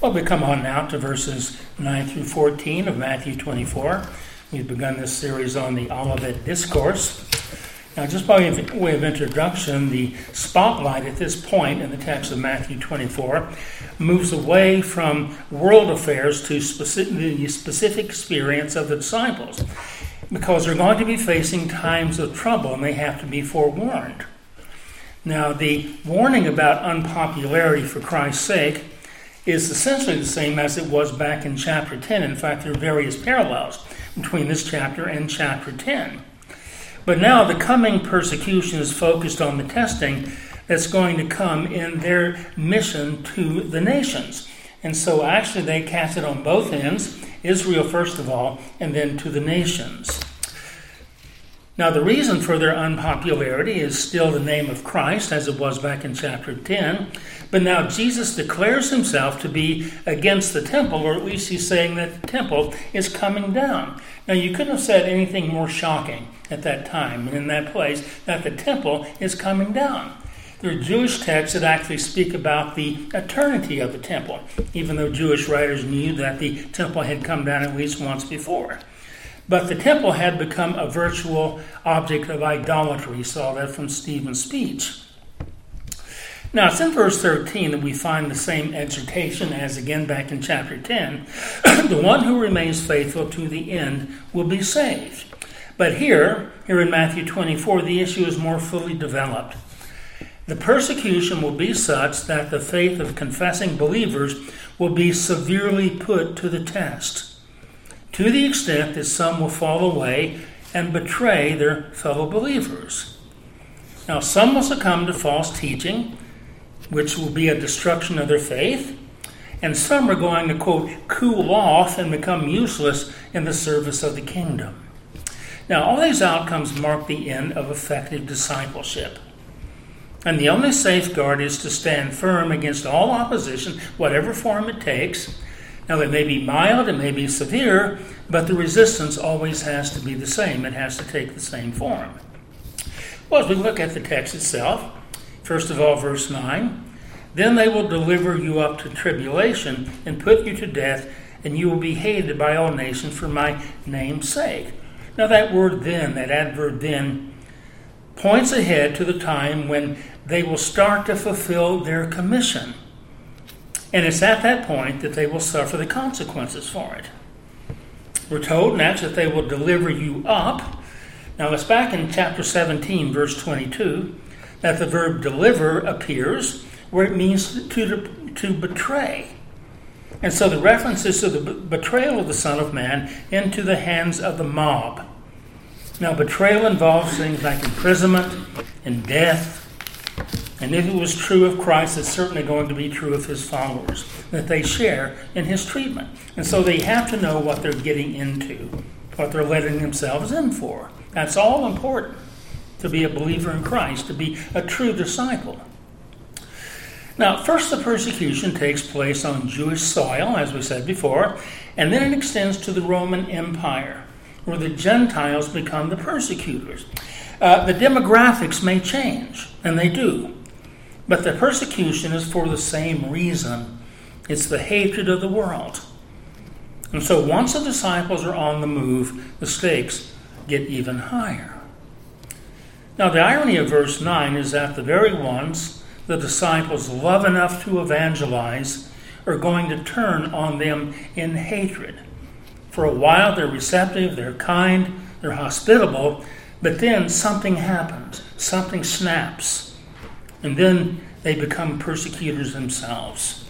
Well, we come on now to verses 9 through 14 of Matthew 24. We've begun this series on the Olivet Discourse. Now, just by way of introduction, the spotlight at this point in the text of Matthew 24 moves away from world affairs to the specific experience of the disciples, because they're going to be facing times of trouble and they have to be forewarned. Now, the warning about unpopularity for Christ's sake is essentially the same as it was back in chapter 10. In fact, there are various parallels between this chapter and chapter 10. But now the coming persecution is focused on the testing that's going to come in their mission to the nations. And so actually they cast it on both ends, Israel first of all, and then to the nations. Now the reason for their unpopularity is still the name of Christ, as it was back in chapter 10. But now Jesus declares himself to be against the temple, or at least he's saying that the temple is coming down. Now you couldn't have said anything more shocking at that time and in that place, that the temple is coming down. There are Jewish texts that actually speak about the eternity of the temple, even though Jewish writers knew that the temple had come down at least once before. But the temple had become a virtual object of idolatry. We saw that from Stephen's speech. Now, it's in verse 13 that we find the same exhortation as again back in chapter 10. The one who remains faithful to the end will be saved. But here in Matthew 24, the issue is more fully developed. The persecution will be such that the faith of confessing believers will be severely put to the test, to the extent that some will fall away and betray their fellow believers. Now, some will succumb to false teaching, which will be a destruction of their faith, and some are going to, quote, cool off and become useless in the service of the kingdom. Now, all these outcomes mark the end of effective discipleship. And the only safeguard is to stand firm against all opposition, whatever form it takes. Now, it may be mild, it may be severe, but the resistance always has to be the same. It has to take the same form. Well, as we look at the text itself, first of all, verse 9, then they will deliver you up to tribulation and put you to death, and you will be hated by all nations for my name's sake. Now, that word then, that adverb then, points ahead to the time when they will start to fulfill their commission. And it's at that point that they will suffer the consequences for it. We're told next that they will deliver you up. Now, it's back in chapter 17, verse 22, that the verb deliver appears, where it means to betray. And so the reference is to the betrayal of the Son of Man into the hands of the mob. Now, betrayal involves things like imprisonment and death. And if it was true of Christ, it's certainly going to be true of his followers, that they share in his treatment. And so they have to know what they're getting into, what they're letting themselves in for. That's all important to be a believer in Christ, to be a true disciple. Now, first the persecution takes place on Jewish soil, as we said before, and then it extends to the Roman Empire, where the Gentiles become the persecutors. The demographics may change, and they do. But the persecution is for the same reason. It's the hatred of the world. And so once the disciples are on the move, the stakes get even higher. Now the irony of verse 9 is that the very ones the disciples love enough to evangelize are going to turn on them in hatred. For a while they're receptive, they're kind, they're hospitable, but then something happens, something snaps. And then they become persecutors themselves.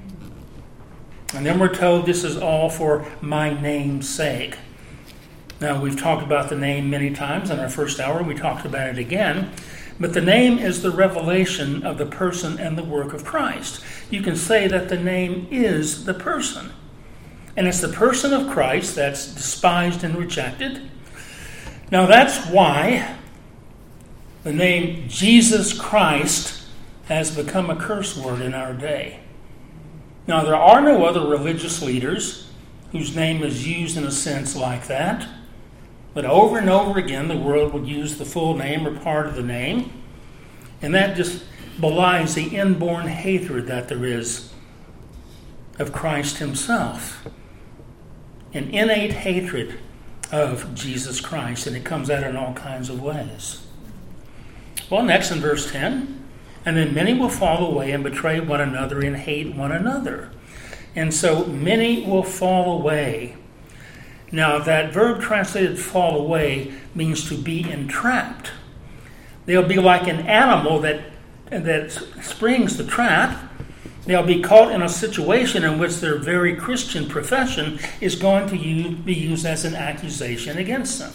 And then we're told this is all for my name's sake. Now, we've talked about the name many times in our first hour. We talked about it again. But the name is the revelation of the person and the work of Christ. You can say that the name is the person. And it's the person of Christ that's despised and rejected. Now, that's why the name Jesus Christ has become a curse word in our day. Now, there are no other religious leaders whose name is used in a sense like that. But over and over again, the world would use the full name or part of the name. And that just belies the inborn hatred that there is of Christ himself. An innate hatred of Jesus Christ, and it comes out in all kinds of ways. Well, next in verse 10, and then many will fall away and betray one another and hate one another. And so many will fall away. Now, that verb translated fall away means to be entrapped. They'll be like an animal that springs the trap. They'll be caught in a situation in which their very Christian profession is going to be used as an accusation against them.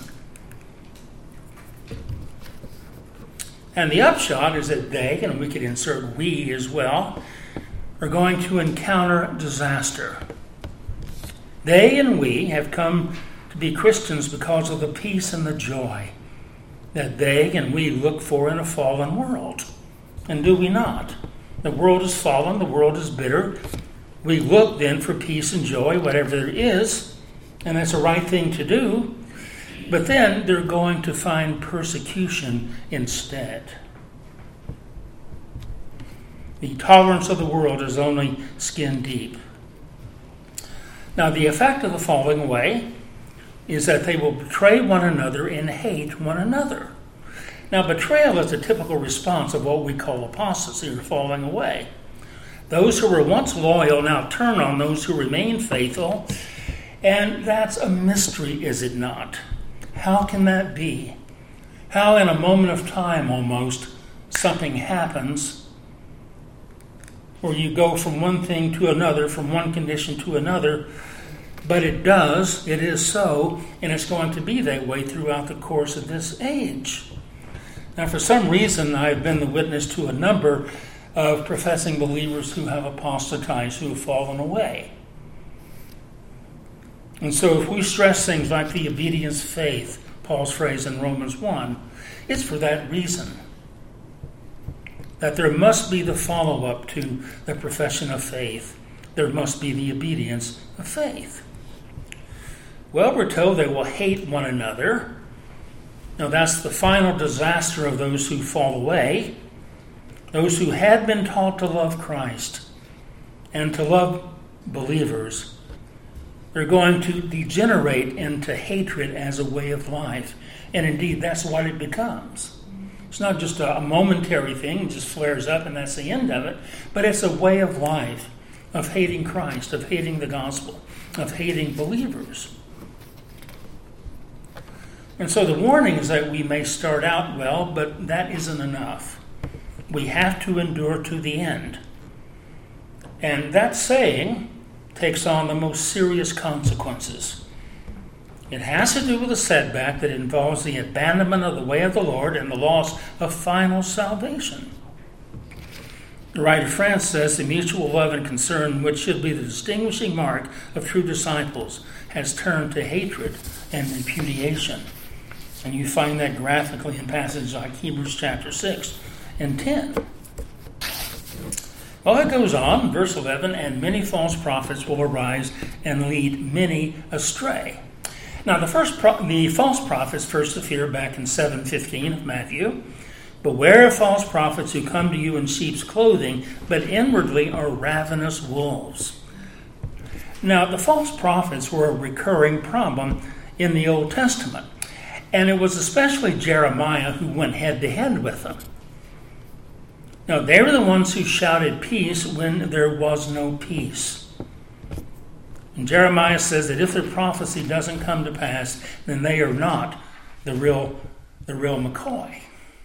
And the upshot is that they, and we could insert we as well, are going to encounter disaster. They and we have come to be Christians because of the peace and the joy that they and we look for in a fallen world. And do we not? The world is fallen, the world is bitter. We look then for peace and joy, whatever there is, and that's the right thing to do. But then they're going to find persecution instead. The tolerance of the world is only skin deep. Now, the effect of the falling away is that they will betray one another and hate one another. Now, betrayal is a typical response of what we call apostasy, or falling away. Those who were once loyal now turn on those who remain faithful, and that's a mystery, is it not? How can that be? How in a moment of time almost something happens where you go from one thing to another, from one condition to another, but it is so, and it's going to be that way throughout the course of this age. Now, for some reason, I've been the witness to a number of professing believers who have apostatized, who have fallen away. And so if we stress things like the obedience faith, Paul's phrase in Romans 1, it's for that reason. That there must be the follow-up to the profession of faith. There must be the obedience of faith. Well, we're told they will hate one another. Now, that's the final disaster of those who fall away. Those who had been taught to love Christ and to love believers, they're going to degenerate into hatred as a way of life. And indeed, that's what it becomes. It's not just a momentary thing, it just flares up and that's the end of it. But it's a way of life, of hating Christ, of hating the gospel, of hating believers. And so the warning is that we may start out well, but that isn't enough. We have to endure to the end. And that saying takes on the most serious consequences. It has to do with a setback that involves the abandonment of the way of the Lord and the loss of final salvation. The writer France says the mutual love and concern, which should be the distinguishing mark of true disciples, has turned to hatred and repudiation. And you find that graphically in passages like Hebrews chapter 6 and 10. Well, it goes on, verse 11, and many false prophets will arise and lead many astray. Now, the false prophets first appear back in 7:15 of Matthew. Beware of false prophets who come to you in sheep's clothing, but inwardly are ravenous wolves. Now, the false prophets were a recurring problem in the Old Testament. And it was especially Jeremiah who went head-to-head with them. Now, they were the ones who shouted peace when there was no peace. And Jeremiah says that if their prophecy doesn't come to pass, then they are not the real McCoy.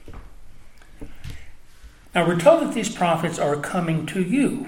Now, we're told that these prophets are coming to you.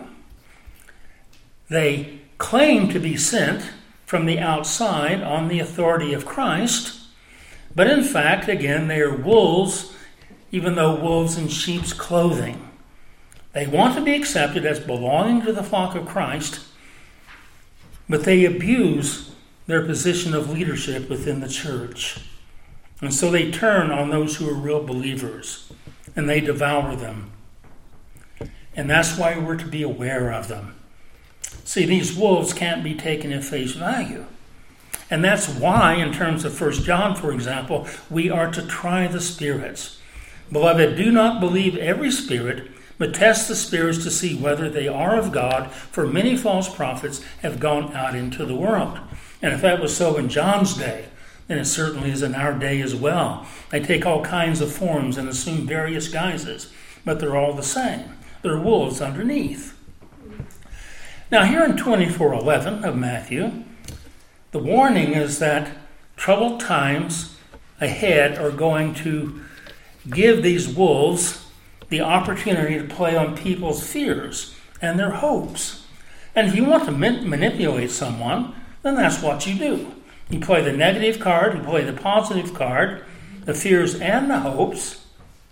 They claim to be sent from the outside on the authority of Christ, but in fact, again, they are wolves, even though wolves in sheep's clothing. They want to be accepted as belonging to the flock of Christ, but they abuse their position of leadership within the church. And so they turn on those who are real believers, and they devour them. And that's why we're to be aware of them. See, these wolves can't be taken at face value. And that's why, in terms of 1 John, for example, we are to try the spirits. Beloved, do not believe every spirit, but test the spirits to see whether they are of God, for many false prophets have gone out into the world. And if that was so in John's day, then it certainly is in our day as well. They take all kinds of forms and assume various guises, but they're all the same. They're wolves underneath. Now here in 24:11 of Matthew, the warning is that troubled times ahead are going to give these wolves the opportunity to play on people's fears and their hopes. And if you want to manipulate someone, then that's what you do. You play the negative card, you play the positive card, the fears and the hopes.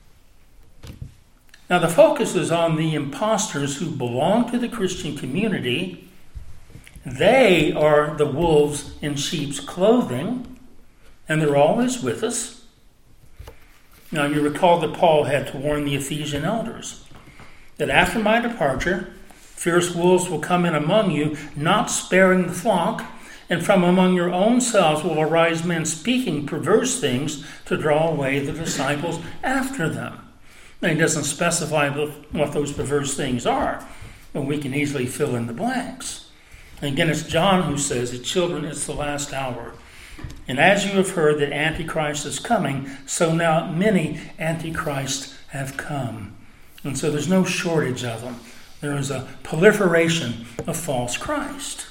Now the focus is on the imposters who belong to the Christian community. They are the wolves in sheep's clothing, and they're always with us. Now you recall that Paul had to warn the Ephesian elders that after my departure, fierce wolves will come in among you, not sparing the flock, and from among your own selves will arise men speaking perverse things to draw away the disciples after them. Now, he doesn't specify what those perverse things are, but we can easily fill in the blanks. And again, it's John who says, "Children, it's the last hour. And as you have heard that Antichrist is coming, so now many Antichrists have come." And so there's no shortage of them. There is a proliferation of false Christ.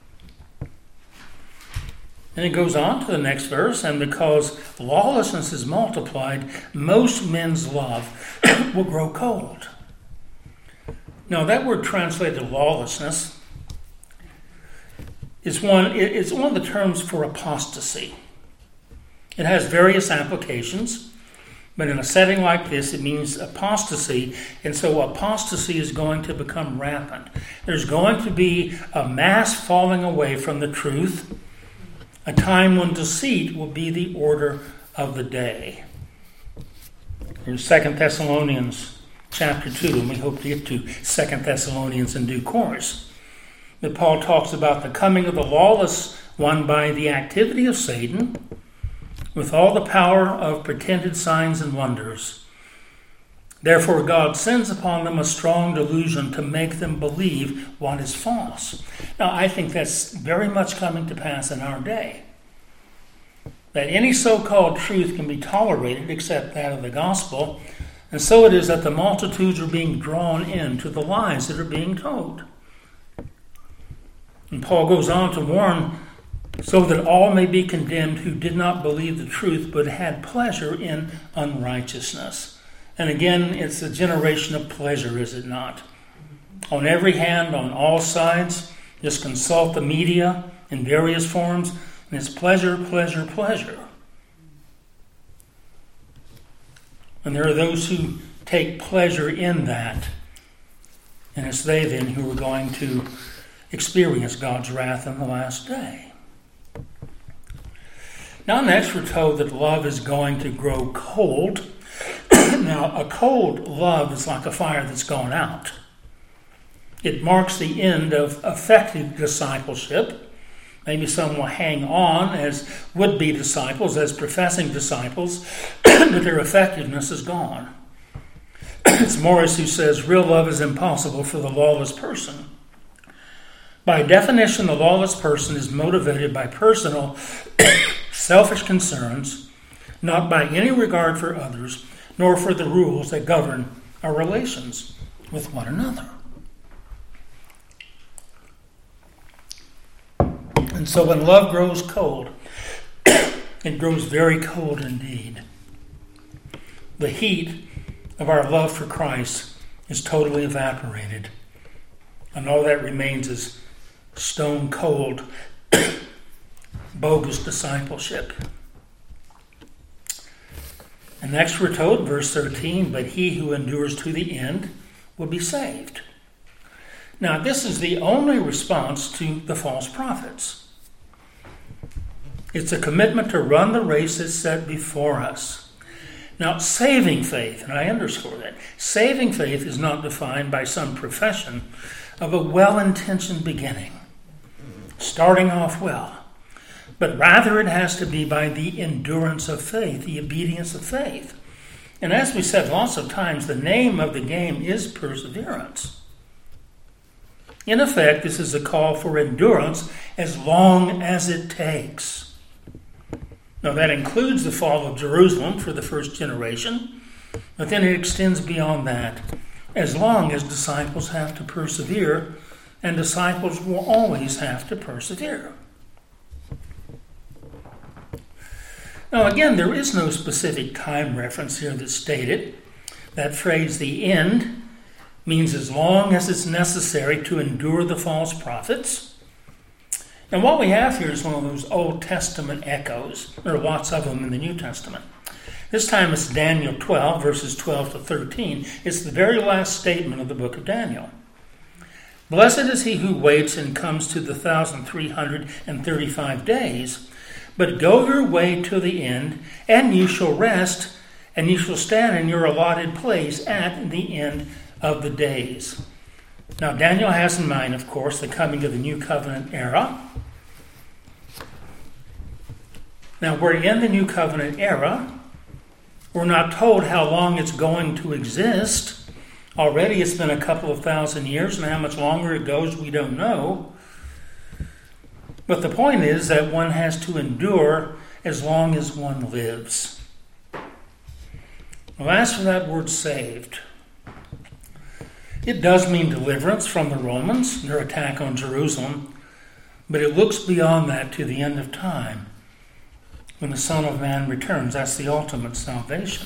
And it goes on to the next verse, "And because lawlessness is multiplied, most men's love will grow cold." Now that word translated lawlessness is one of the terms for apostasy. It has various applications, but in a setting like this, it means apostasy, and so apostasy is going to become rampant. There's going to be a mass falling away from the truth, a time when deceit will be the order of the day. In 2 Thessalonians chapter 2, and we hope to get to 2 Thessalonians in due course, that Paul talks about the coming of the lawless one by the activity of Satan, with all the power of pretended signs and wonders. Therefore God sends upon them a strong delusion to make them believe what is false. Now I think that's very much coming to pass in our day. That any so-called truth can be tolerated except that of the gospel, and so it is that the multitudes are being drawn into the lies that are being told. And Paul goes on to warn, so that all may be condemned who did not believe the truth but had pleasure in unrighteousness. And again, it's a generation of pleasure, is it not? On every hand, on all sides, just consult the media in various forms, and it's pleasure, pleasure, pleasure. And there are those who take pleasure in that, and it's they then who are going to experience God's wrath in the last day. Now next we're told that love is going to grow cold. Now, a cold love is like a fire that's gone out. It marks the end of effective discipleship. Maybe some will hang on as would-be disciples, as professing disciples, but their effectiveness is gone. It's Morris who says, real love is impossible for the lawless person. By definition, the lawless person is motivated by personal, selfish concerns, not by any regard for others, nor for the rules that govern our relations with one another. And so when love grows cold, it grows very cold indeed. The heat of our love for Christ is totally evaporated, and all that remains is stone cold, bogus discipleship. And next we're told, verse 13, but he who endures to the end will be saved. Now this is the only response to the false prophets. It's a commitment to run the race that's set before us. Now saving faith, and I underscore that, saving faith is not defined by some profession of a well-intentioned beginning, starting off well. But rather it has to be by the endurance of faith, the obedience of faith. And as we said lots of times, the name of the game is perseverance. In effect, this is a call for endurance as long as it takes. Now, that includes the fall of Jerusalem for the first generation, but then it extends beyond that. As long as disciples have to persevere, and disciples will always have to persevere. Now, again, there is no specific time reference here that's stated. That phrase, the end, means as long as it's necessary to endure the false prophets. And what we have here is one of those Old Testament echoes. There are lots of them in the New Testament. This time it's Daniel 12, verses 12 to 13. It's the very last statement of the book of Daniel. Blessed is he who waits and comes to the 1,335 days. But go your way to the end, and you shall rest, and you shall stand in your allotted place at the end of the days. Now, Daniel has in mind, of course, the coming of the New Covenant era. Now, we're in the New Covenant era. We're not told how long it's going to exist. Already it's been a couple of thousand years, and how much longer it goes, we don't know. But the point is that one has to endure as long as one lives. Well, as for that word saved, it does mean deliverance from the Romans, their attack on Jerusalem, but it looks beyond that to the end of time, when the Son of Man returns. That's the ultimate salvation.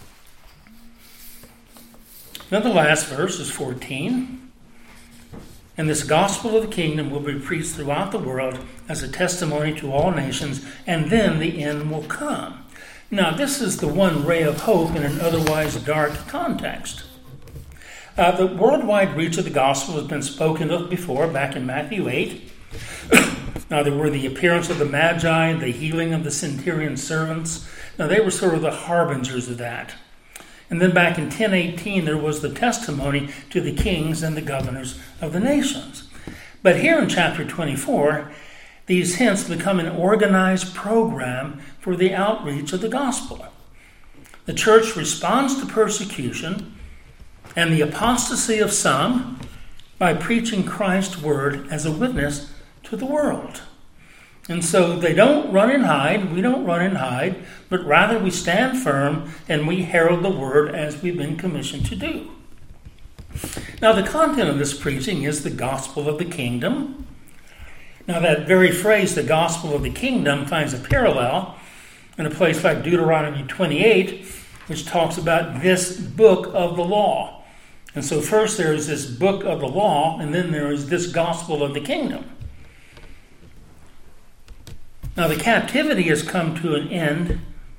Then the last verse is 14. And this gospel of the kingdom will be preached throughout the world as a testimony to all nations, and then the end will come. Now, this is the one ray of hope in an otherwise dark context. The worldwide reach of the gospel has been spoken of before, back in Matthew 8. Now, there were the appearance of the Magi, the healing of the centurion servants. Now, they were sort of the harbingers of that. And then back in 1018, there was the testimony to the kings and the governors of the nations. But here in chapter 24, these hints become an organized program for the outreach of the gospel. The church responds to persecution and the apostasy of some by preaching Christ's word as a witness to the world. And so they don't run and hide, we don't run and hide, but rather we stand firm and we herald the word as we've been commissioned to do. Now, the content of this preaching is the gospel of the kingdom. Now, that very phrase, the gospel of the kingdom, finds a parallel in a place like Deuteronomy 28, which talks about this book of the law. And so first there is this book of the law, and then there is this gospel of the kingdom. Now, the captivity has come to an end,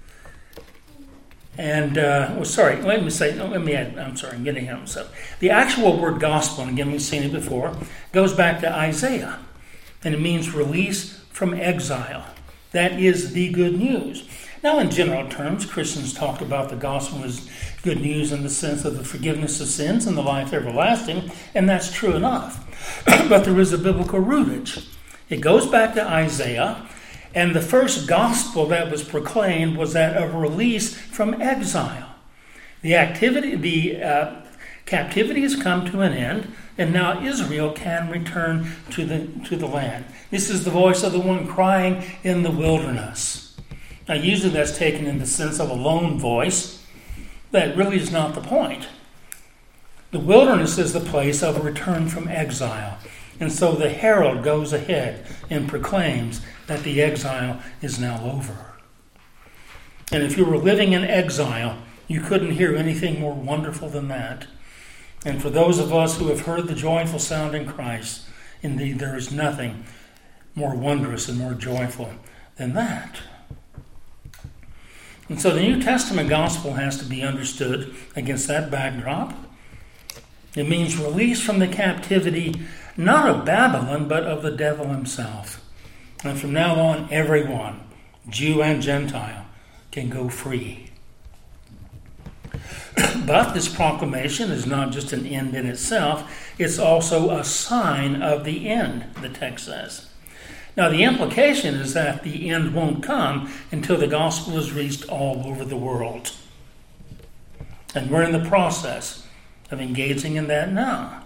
and, I'm getting ahead of myself. The actual word gospel, and again, we've seen it before, goes back to Isaiah, and it means release from exile. That is the good news. Now, in general terms, Christians talk about the gospel as good news in the sense of the forgiveness of sins and the life everlasting, and that's true enough. But there is a biblical rootage. It goes back to Isaiah, and the first gospel that was proclaimed was that of release from exile. The captivity has come to an end, and now Israel can return to the land. This is the voice of the one crying in the wilderness. Now, usually that's taken in the sense of a lone voice. That really is not the point. The wilderness is the place of a return from exile. And so the herald goes ahead and proclaims that the exile is now over. And if you were living in exile, you couldn't hear anything more wonderful than that. And for those of us who have heard the joyful sound in Christ, indeed there is nothing more wondrous and more joyful than that. And so the New Testament gospel has to be understood against that backdrop. It means release from the captivity, not of Babylon, but of the devil himself. And from now on, everyone, Jew and Gentile, can go free. But this proclamation is not just an end in itself, it's also a sign of the end, the text says. Now, the implication is that the end won't come until the gospel is reached all over the world. And we're in the process of engaging in that now.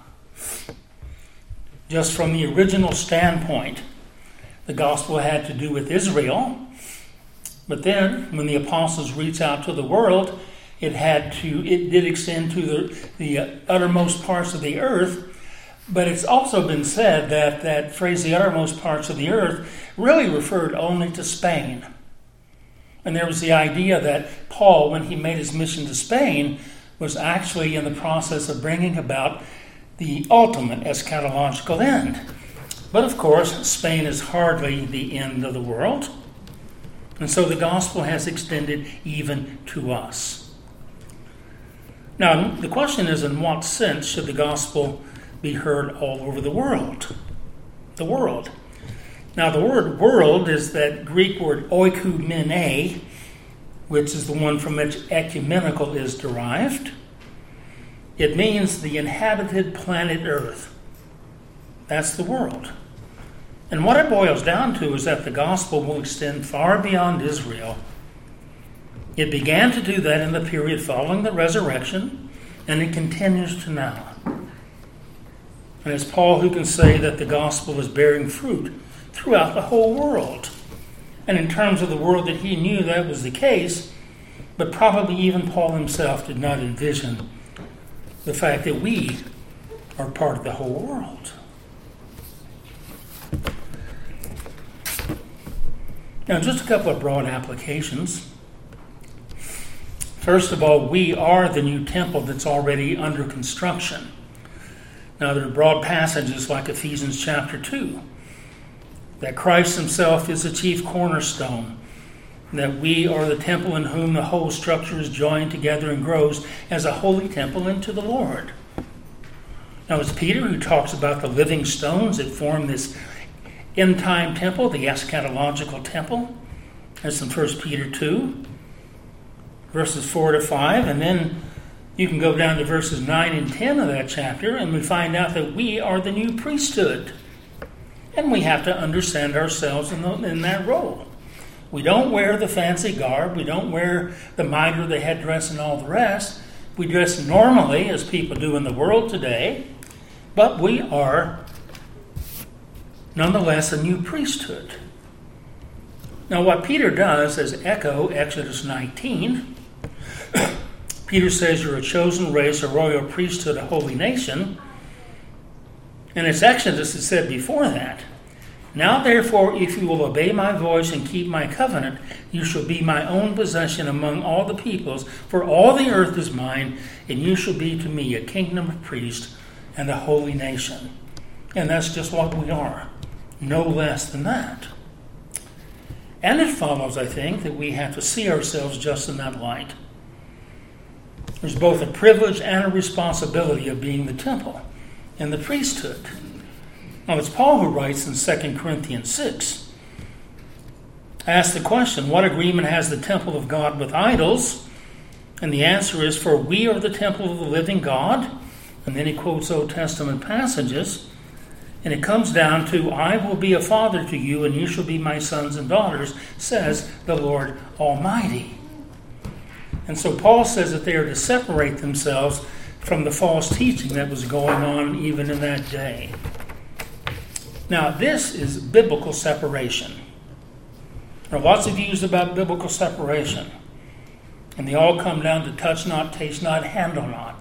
Just from the original standpoint, the gospel had to do with Israel. But then, when the apostles reached out to the world, it did extend to the uttermost parts of the earth. But it's also been said that that phrase, the uttermost parts of the earth, really referred only to Spain. And there was the idea that Paul, when he made his mission to Spain, was actually in the process of bringing about the ultimate eschatological end. But of course, Spain is hardly the end of the world. And so the gospel has extended even to us. Now, the question is, in what sense should the gospel be heard all over the world? The world. Now, the word world is that Greek word oikumene, which is the one from which ecumenical is derived. It means the inhabited planet Earth. That's the world. And what it boils down to is that the gospel will extend far beyond Israel. It began to do that in the period following the resurrection, and it continues to now. And it's Paul who can say that the gospel is bearing fruit throughout the whole world. And in terms of the world that he knew, that was the case, but probably even Paul himself did not envision the fact that we are part of the whole world. Now, just a couple of broad applications. First of all, we are the new temple that's already under construction. Now, there are broad passages like Ephesians chapter 2, that Christ himself is the chief cornerstone, that we are the temple in whom the whole structure is joined together and grows as a holy temple into the Lord. Now, it's Peter who talks about the living stones that form this end-time temple, the eschatological temple. That's in 1 Peter 2, verses 4 to 5. And then you can go down to verses 9 and 10 of that chapter, and we find out that we are the new priesthood. And we have to understand ourselves in that role. We don't wear the fancy garb. We don't wear the mitre, the headdress, and all the rest. We dress normally, as people do in the world today. But we are nonetheless a new priesthood. Now, what Peter does is echo Exodus 19. Peter says you're a chosen race, a royal priesthood, a holy nation. And it's Exodus that said before that, now therefore, if you will obey my voice and keep my covenant, you shall be my own possession among all the peoples, for all the earth is mine, and you shall be to me a kingdom of priests and a holy nation. And that's just what we are. No less than that. And it follows, I think, that we have to see ourselves just in that light. There's both a privilege and a responsibility of being the temple and the priesthood. Now, it's Paul who writes in 2 Corinthians 6. Ask the question, what agreement has the temple of God with idols? And the answer is, for we are the temple of the living God. And then he quotes Old Testament passages. And it comes down to, I will be a father to you, and you shall be my sons and daughters, says the Lord Almighty. And so Paul says that they are to separate themselves from the false teaching that was going on even in that day. Now, this is biblical separation. There are lots of views about biblical separation, and they all come down to touch not, taste not, handle not.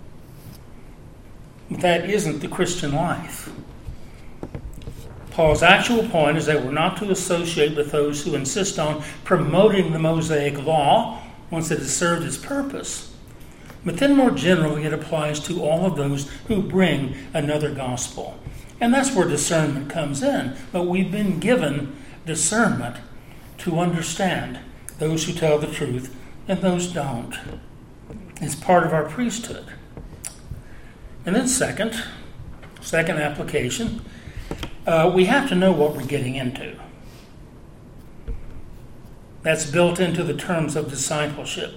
But that isn't the Christian life. Paul's actual point is that we're not to associate with those who insist on promoting the Mosaic law once it has served its purpose. But then more generally, it applies to all of those who bring another gospel. And that's where discernment comes in. But we've been given discernment to understand those who tell the truth and those don't. It's part of our priesthood. And then second application, we have to know what we're getting into. That's built into the terms of discipleship.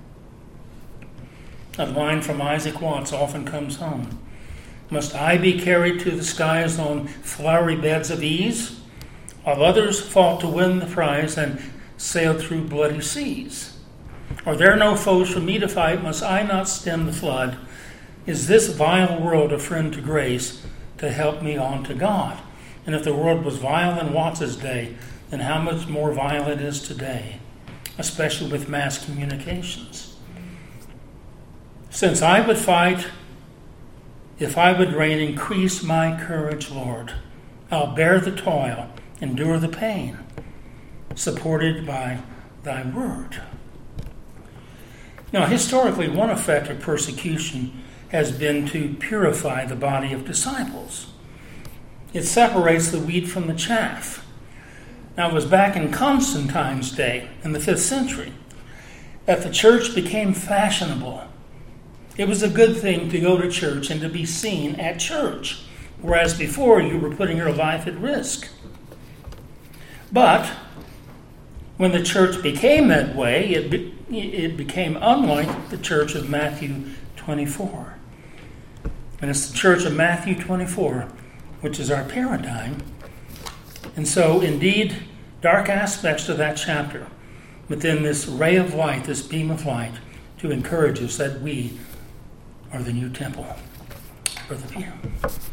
A line from Isaac Watts often comes home. Must I be carried to the skies on flowery beds of ease, while others fought to win the prize and sailed through bloody seas? Are there no foes for me to fight? Must I not stem the flood? Is this vile world a friend to grace to help me on to God? And if the world was vile in Watts's day, then how much more vile it is today, especially with mass communications. Since I would fight, if I would reign, increase my courage, Lord. I'll bear the toil, endure the pain, supported by thy word. Now, historically, one effect of persecution has been to purify the body of disciples. It separates the wheat from the chaff. Now, it was back in Constantine's day, in the 5th century, that the church became fashionable. It was a good thing to go to church and to be seen at church, whereas before you were putting your life at risk. But when the church became that way, it became unlike the church of Matthew 24. And it's the church of Matthew 24, which is our paradigm. And so, indeed, dark aspects of that chapter, within this ray of light, this beam of light, to encourage us that we are the new temple. Brother Peter.